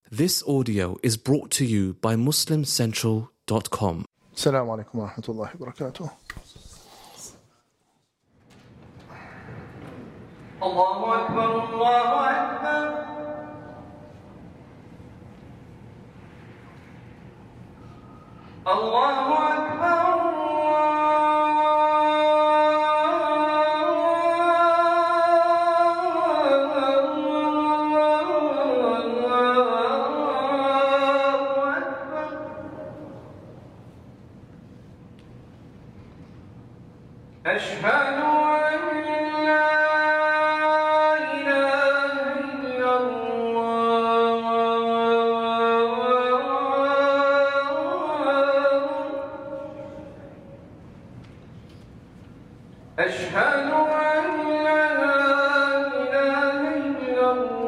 This audio is brought to you by MuslimCentral.com. السلام عليكم ورحمة الله وبركاته. الله أكبر الله أكبر الله أكبر أشهد أن لا إله إلا الله أشهد أن لا إله إلا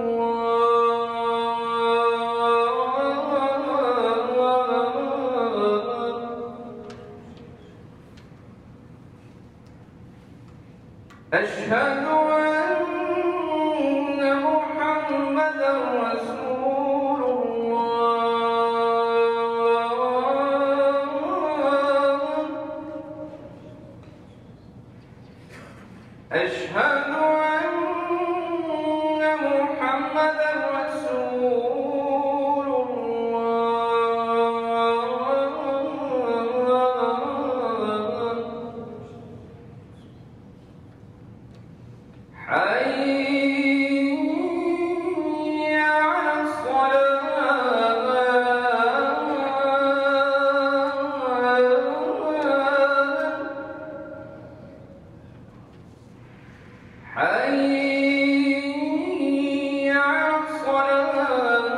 أشهد أن محمدًا رسول الله أشهد أن محمدًا رسول الله حي على الصلاة حي على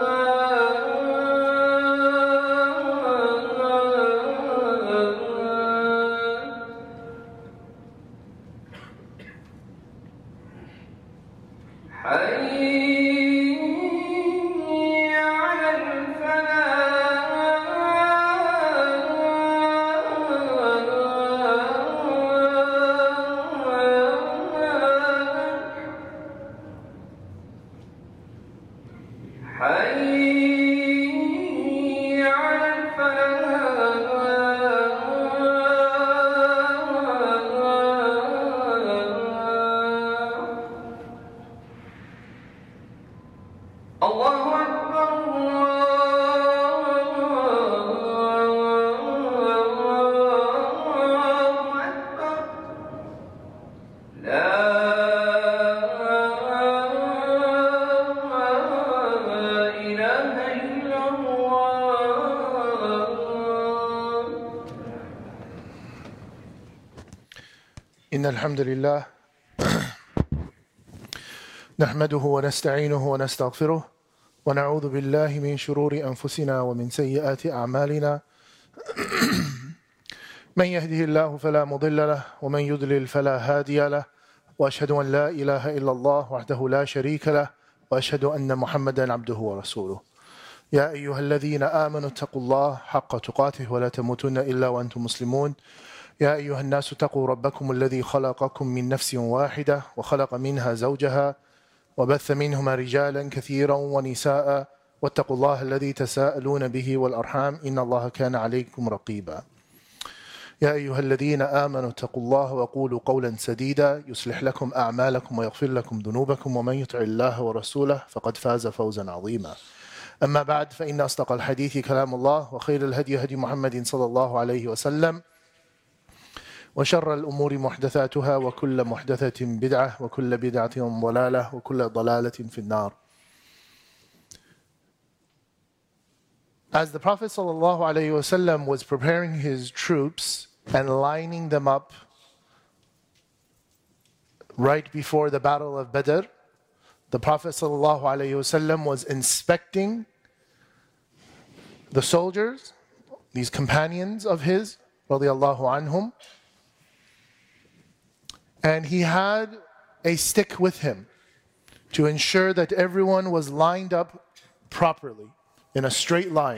الصلاة حي على الفلاح حي على الفلاح الله أكبر الله أكبر لا إله إلا الله إن الحمد لله نحمده ونستعينه ونستغفره ونعوذ بالله من شرور أنفسنا ومن سيئات أعمالنا من يهده الله فلا مضل له ومن يضلل فلا هادي له وأشهد أن لا إله إلا الله وحده لا شريك له وأشهد أن محمدا عبده ورسوله يا أيها الذين آمنوا اتقوا الله حق تقاته ولا تموتن إلا وأنتم مسلمون يا أيها الناس اتقوا ربكم الذي خلقكم من نفس واحدة وخلق منها زوجها وبث منهما رجالا كثيرا ونساء واتقوا الله الذي تساءلون به والأرحام إن الله كان عليكم رقيبا يا أيها الذين آمنوا اتقوا الله وقولوا قولا سديدا يصلح لكم أعمالكم ويغفر لكم ذنوبكم ومن يطع الله ورسوله فقد فاز فوزا عظيما أما بعد فإن أصدق الحديث كلام الله وخير الهدي هدي محمد صلى الله عليه وسلم وشر الأمور محدثاتها وكل محدثة بدعة وكل بدعة ضلالة وكل ضلالة في النار. As the Prophet ﷺ was preparing his troops and lining them up right before the Battle of Badr, the Prophet ﷺ was inspecting the soldiers, these companions of his, radiallahu anhum, and he had a stick with him to ensure that everyone was lined up properly in a straight line.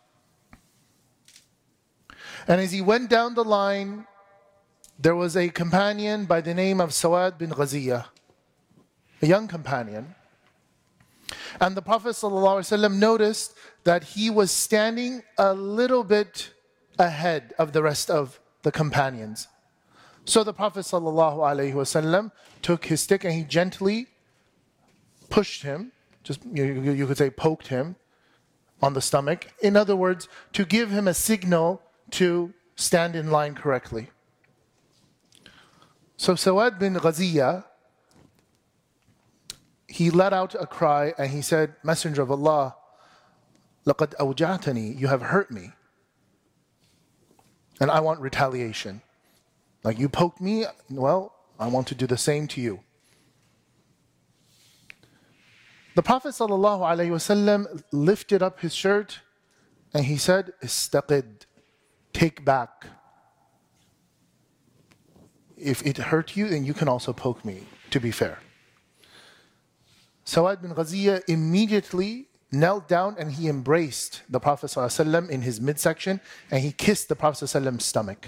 And as he went down the line, there was a companion by the name of Sawad bin Ghaziyah, a young companion. And the Prophet ﷺ noticed that he was standing a little bit ahead of the rest of the companions. So the Prophet ﷺ took his stick and he gently pushed him, just you could say poked him on the stomach. In other words, to give him a signal to stand in line correctly. So Sawad bin Ghaziyah, he let out a cry and he said, Messenger of Allah, لَقَدْ أَوْجَعْتَنِي, you have hurt me. And I want retaliation. Like you poked me, well, I want to do the same to you. The Prophet ﷺ lifted up his shirt and he said, Istaqid, take back. If it hurt you, then you can also poke me, to be fair. Sawad bin Ghaziyah immediately knelt down and he embraced the Prophet ﷺ in his midsection and he kissed the Prophet ﷺ's stomach.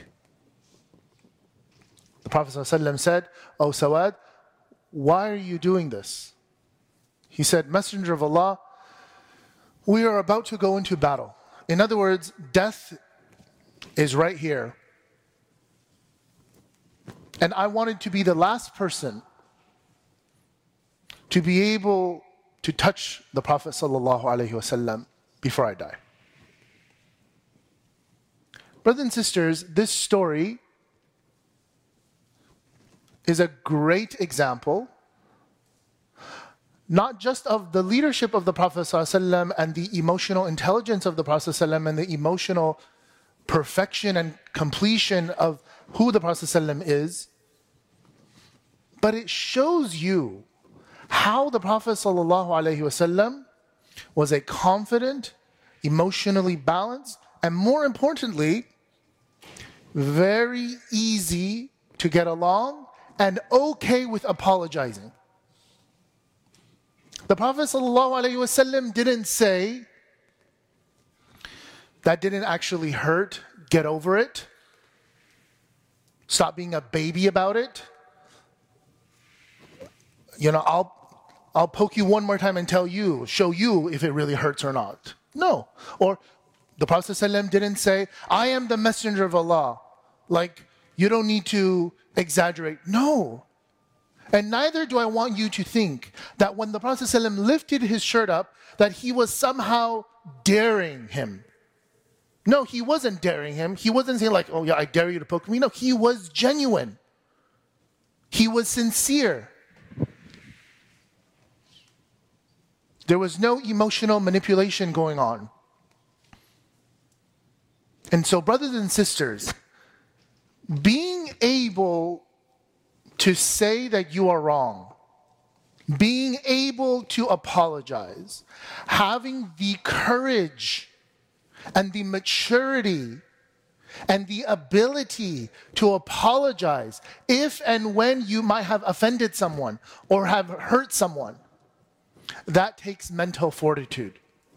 The Prophet ﷺ said, "O Sawad, why are you doing this?" He said, "Messenger of Allah, we are about to go into battle." In other words, death is right here. And I wanted to be the last person to be able to touch the Prophet ﷺ before I die. Brothers and sisters, this story is a great example, not just of the leadership of the Prophet ﷺ and the emotional intelligence of the Prophet ﷺ and the emotional perfection and completion of who the Prophet ﷺ is, but it shows you how the Prophet ﷺ was a confident, emotionally balanced, and more importantly, very easy to get along and okay with apologizing. The Prophet ﷺ didn't say, "That didn't actually hurt, get over it. Stop being a baby about it. I'll poke you one more time and show you if it really hurts or not." No. Or the Prophet ﷺ didn't say, "I am the messenger of Allah. Like, you don't need to exaggerate." No. And neither do I want you to think that when the Prophet ﷺ lifted his shirt up, that he was somehow daring him. No, he wasn't daring him. He wasn't saying like, "Oh yeah, I dare you to poke me." No, he was genuine. He was sincere. There was no emotional manipulation going on. And so, brothers and sisters, being able to say that you are wrong, being able to apologize, having the courage and the maturity and the ability to apologize if and when you might have offended someone or have hurt someone, that takes mental fortitude.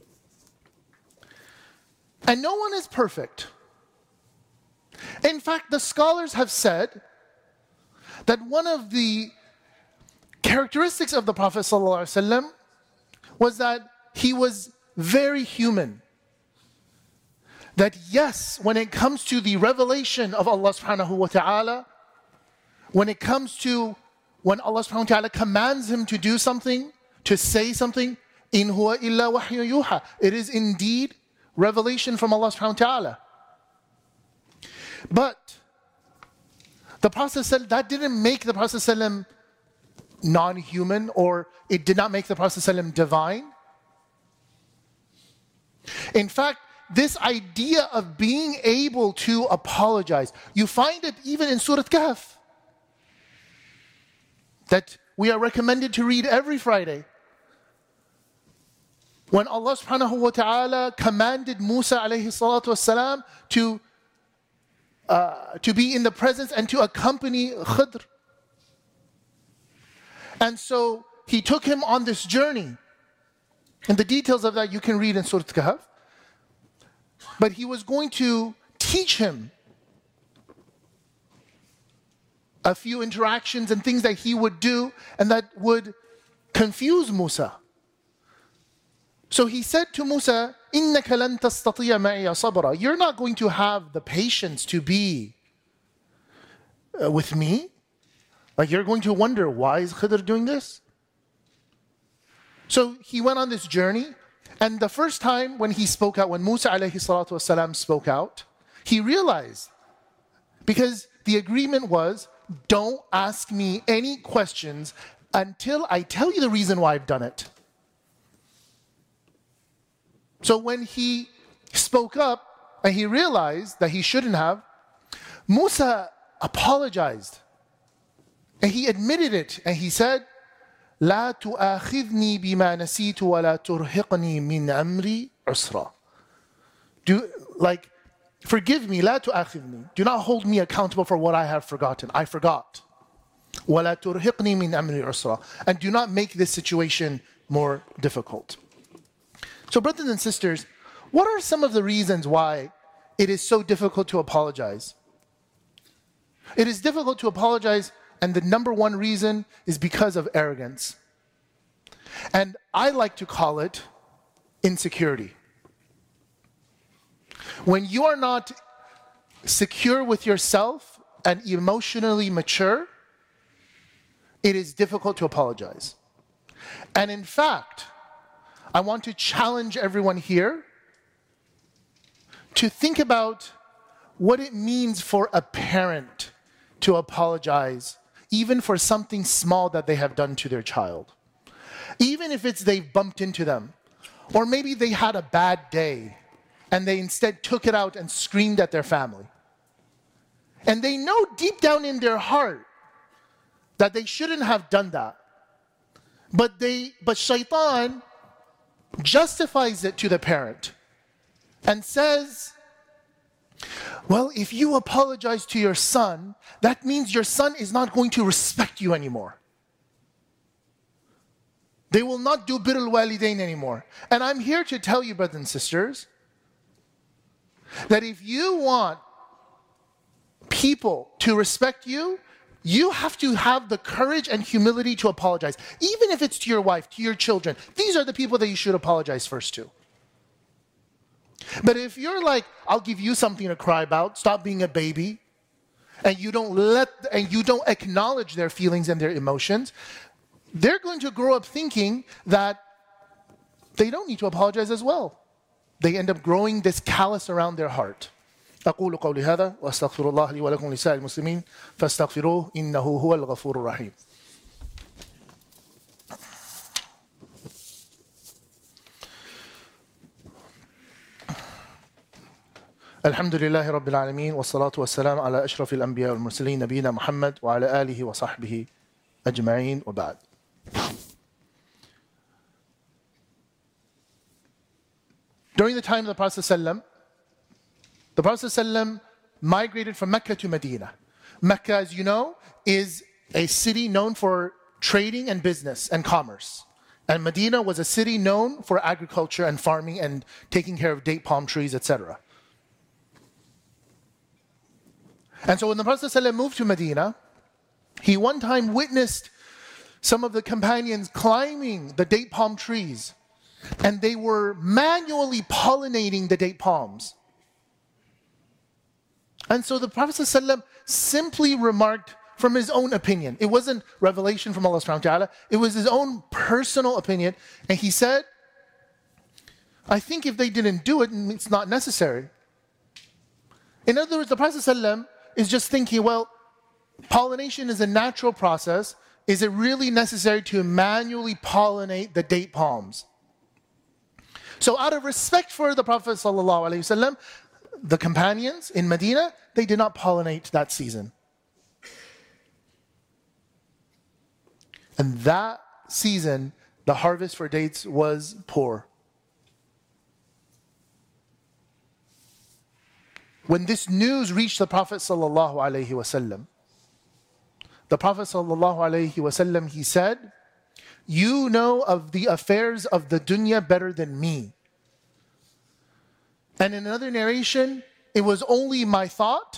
And no one is perfect. In fact, the scholars have said that one of the characteristics of the Prophet ﷺ was that he was very human. That yes, when it comes to the revelation of Allah subhanahu wa ta'ala, when it comes to when Allah subhanahu wa ta'ala commands him to do something, to say something, in huwa illa wahyu yuha, it is indeed revelation from Allah subhanahu wa ta'ala. But the Prophet ﷺ, that didn't make the Prophet ﷺ non-human, or it did not make the Prophet ﷺ divine. In fact, this idea of being able to apologize, you find it even in Surah Kahf, that we are recommended to read every Friday. When Allah subhanahu wa ta'ala commanded Musa alayhi salatu wasalam to be in the presence and to accompany Khidr. And so he took him on this journey. And the details of that you can read in Surah Kahf. But he was going to teach him a few interactions and things that he would do and that would confuse Musa. So he said to Musa, إِنَّكَ لَن تَسْتَطِيَ مَعِيَ صَبْرًا. You're not going to have the patience to be with me. Like you're going to wonder, why is Khidr doing this? So he went on this journey, and the first time when he spoke out, when Musa alayhi salatu wasalam spoke out, he realized, because the agreement was, don't ask me any questions until I tell you the reason why I've done it. So when he spoke up and he realized that he shouldn't have, Musa apologized. And he admitted it, and he said, لا تؤاخذني بما نسيت ولا ترهقني من أمري عسرا. Forgive me, لا تؤاخذني. Do not hold me accountable for what I have forgotten. I forgot. ولا ترهقني من أمري عسرا. And do not make this situation more difficult. So brothers and sisters, what are some of the reasons why it is so difficult to apologize? It is difficult to apologize, and the number one reason is because of arrogance. And I like to call it insecurity. When you are not secure with yourself and emotionally mature, it is difficult to apologize. And in fact, I want to challenge everyone here to think about what it means for a parent to apologize, even for something small that they have done to their child. Even if it's they've bumped into them, or maybe they had a bad day and they instead took it out and screamed at their family. And they know deep down in their heart that they shouldn't have done that. But shaitan justifies it to the parent and says, well, if you apologize to your son, that means your son is not going to respect you anymore. They will not do birr al-walidain anymore. And I'm here to tell you, brothers and sisters, that if you want people to respect you, you have to have the courage and humility to apologize. Even if it's to your wife, to your children. These are the people that you should apologize first to. But if you're like, I'll give you something to cry about, stop being a baby, and you don't acknowledge their feelings and their emotions, they're going to grow up thinking that they don't need to apologize as well. They end up growing this callous around their heart. أقول قولي هذا وأستغفر الله لي ولكم ولسائر المسلمين فاستغفروه إنه هو الغفور الرحيم. الحمد لله رب العالمين والصلاة والسلام على أشرف الأنبياء والمرسلين نبينا محمد وعلى آله وصحبه أجمعين وبعد. During the time of the Prophet ﷺ, the Prophet ﷺ migrated from Mecca to Medina. Mecca, as you know, is a city known for trading and business and commerce. And Medina was a city known for agriculture and farming and taking care of date palm trees, etc. And so when the Prophet ﷺ moved to Medina, he one time witnessed some of the companions climbing the date palm trees, and they were manually pollinating the date palms. And so the Prophet ﷺ simply remarked from his own opinion. It wasn't revelation from Allah subhanahu wa ta'ala. It was his own personal opinion. And he said, I think if they didn't do it, it's not necessary. In other words, the Prophet ﷺ is just thinking, well, pollination is a natural process. Is it really necessary to manually pollinate the date palms? So out of respect for the Prophet ﷺ, the companions in Medina, they did not pollinate that season. And that season, the harvest for dates was poor. When this news reached the Prophet ﷺ, the Prophet ﷺ, he said, you know of the affairs of the dunya better than me. And in another narration, it was only my thought.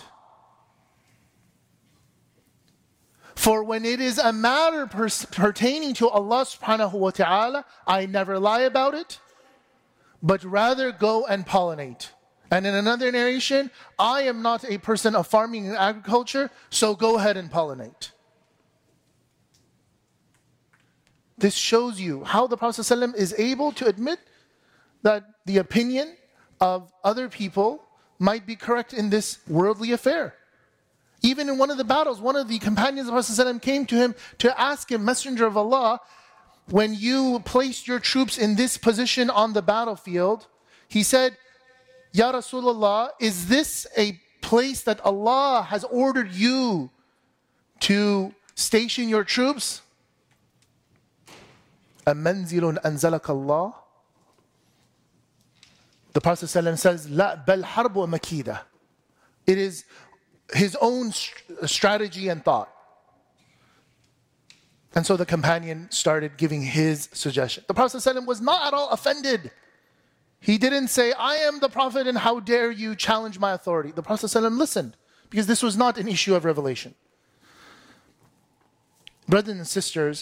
For when it is a matter pertaining to Allah subhanahu wa ta'ala, I never lie about it. but rather go and pollinate. And in another narration, I am not a person of farming and agriculture, so go ahead and pollinate. This shows you how the Prophet ﷺ is able to admit that the opinion of other people might be correct in this worldly affair. Even in one of the battles, one of the companions of the Prophet ﷺ came to him to ask him, Messenger of Allah, when you placed your troops in this position on the battlefield, he said, Ya Rasulullah, is this a place that Allah has ordered you to station your troops? أَمَنْزِلٌ أَنزَلَكَ اللَّهُ. The Prophet ﷺ says, لَا بَلْ حَرْبُ وَمَكِيدَةٌ. It is his own strategy and thought. And so the companion started giving his suggestion. The Prophet ﷺ was not at all offended. He didn't say, I am the Prophet and how dare you challenge my authority. The Prophet ﷺ listened because this was not an issue of revelation. Brothers and sisters,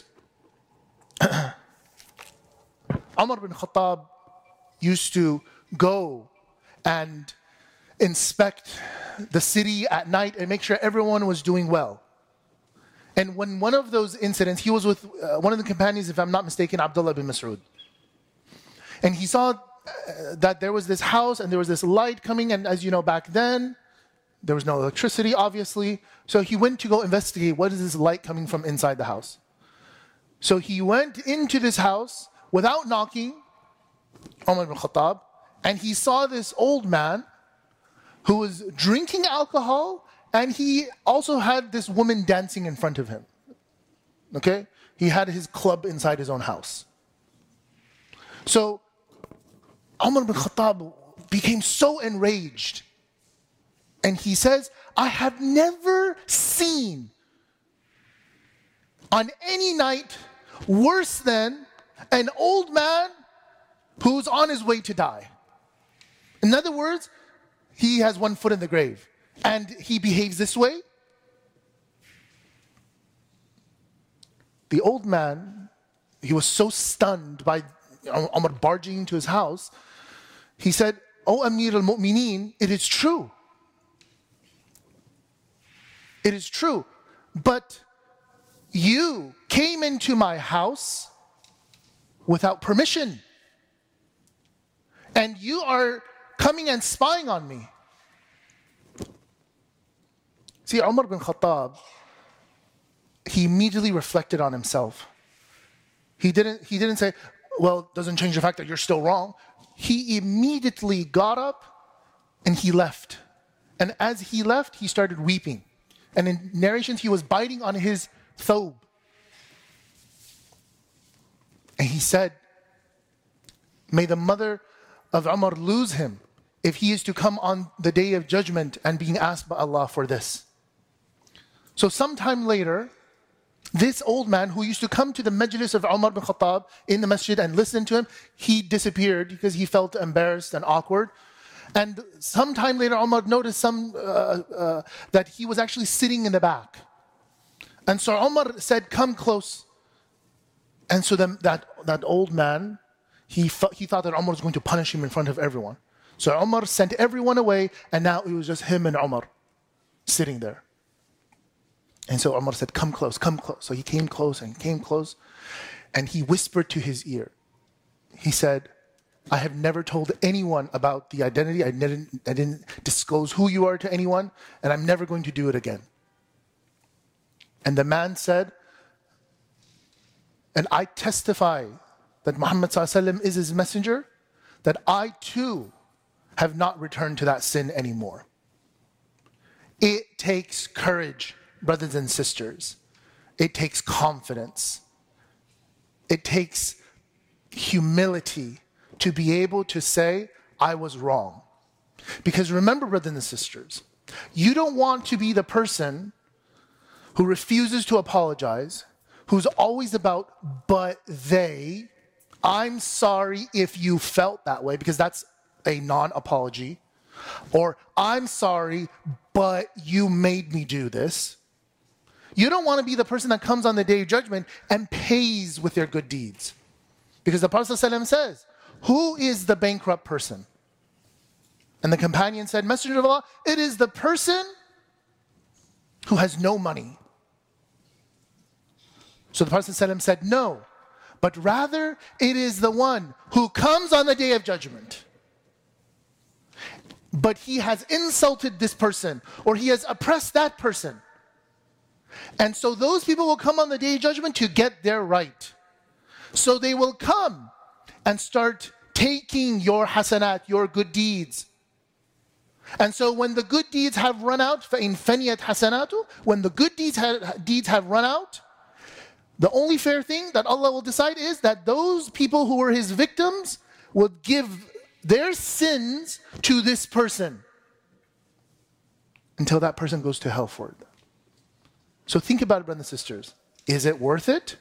Umar bin Khattab used to go and inspect the city at night and make sure everyone was doing well. And when one of those incidents, he was with one of the companions, if I'm not mistaken, Abdullah bin Mas'ud. And he saw that there was this house and there was this light coming, and as you know, back then, there was no electricity, obviously. So he went to go investigate, what is this light coming from inside the house? So he went into this house without knocking, Umar bin Khattab, and he saw this old man who was drinking alcohol, and he also had this woman dancing in front of him. Okay? He had his club inside his own house. So Umar bin Khattab became so enraged. And he says, I have never seen on any night worse than an old man who's on his way to die. In other words, he has one foot in the grave and he behaves this way. The old man, he was so stunned by Umar barging into his house. He said, O Amir al-Mu'mineen, it is true. It is true. But you came into my house without permission. And you are coming and spying on me. See, Umar bin Khattab, he immediately reflected on himself. He didn't say, well, it doesn't change the fact that you're still wrong. He immediately got up and he left. And as he left, he started weeping. And in narrations, he was biting on his thobe. And he said, may the mother of Umar lose him if he is to come on the day of judgment and being asked by Allah for this. So sometime later, this old man who used to come to the majlis of Umar bin Khattab in the masjid and listen to him, he disappeared because he felt embarrassed and awkward. And sometime later, Umar noticed that he was actually sitting in the back. And so Umar said, come close. And so that old man, he thought that Umar was going to punish him in front of everyone. So Umar sent everyone away, and now it was just him and Umar sitting there. And so Umar said, come close, come close. So he came close and came close, and he whispered to his ear. He said, I have never told anyone about the identity. I didn't disclose who you are to anyone, and I'm never going to do it again. And the man said, and I testify that Muhammad ﷺ is his messenger, that I too have not returned to that sin anymore. It takes courage, brothers and sisters. It takes confidence. It takes humility to be able to say, I was wrong. Because remember, brothers and sisters, you don't want to be the person who refuses to apologize, who's always about, but they, I'm sorry if you felt that way, because that's a non-apology. Or, I'm sorry, but you made me do this. You don't want to be the person that comes on the day of judgment and pays with their good deeds. Because the Prophet ﷺ says, who is the bankrupt person? And the companion said, Messenger of Allah, it is the person who has no money. So the Prophet ﷺ said, no, but rather it is the one who comes on the day of judgment. But he has insulted this person, or he has oppressed that person. And so those people will come on the day of judgment to get their right. So they will come and start taking your hasanat, your good deeds. And so when the good deeds have run out, فَإِنْ فَنِيَتْ حَسَنَاتُ, when the good deeds have run out, the only fair thing that Allah will decide is that those people who were his victims would give their sins to this person until that person goes to hell for it. So think about it, brothers and sisters. Is it worth it?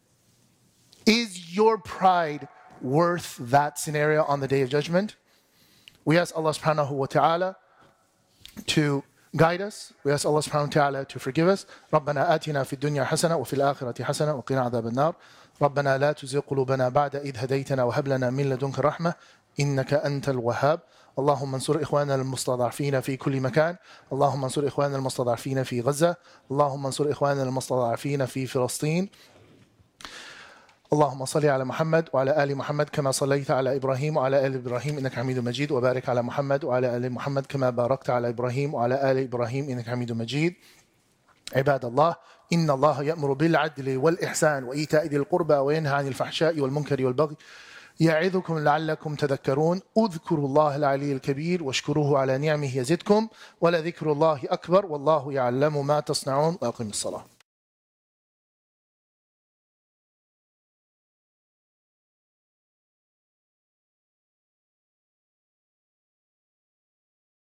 Is your pride worth that scenario on the day of judgment? We ask Allah subhanahu wa ta'ala to guide us. We ask Allah subhanahu wa ta'ala to forgive us. رَبَّنَا آتِنَا فِي الدُّنْيَا حَسَنَةً وَفِي الْآخِرَةِ حَسَنَةً وَقِنَا عَذَابَ النَّارِ رَبَّنَا لَا تُزِغْ قُلُوبَنَا بَعْدَ إِذْ هَدَيْتَنَا وَهَبْ لَنَا مِن لَدُنْكَ رَحْمَةً إِنَّكَ أَنْتَ الْوَهَّابُ اللهم انصر إخواننا المستضعفين في كل مكان اللهم انصر إخواننا المستضعفين في غزة اللهم انصر إخواننا المستضعفين في فلسطين اللهم صل على محمد وعلى آل محمد كما صليت على إبراهيم وعلى آل إبراهيم إنك حميد مجيد وبارك على محمد وعلى آل محمد كما باركت على إبراهيم وعلى آل إبراهيم إنك حميد مجيد عباد الله إن الله يأمر بالعدل والإحسان وإيتاء ذي القربى وينهى عن الفحشاء والمنكر والبغي يعظكم لعلكم تذكرون اذكروا الله العلي الكبير واشكروه على نعمه يزدكم ولذكر الله أكبر والله يعلم ما تصنعون وأقم الصلاة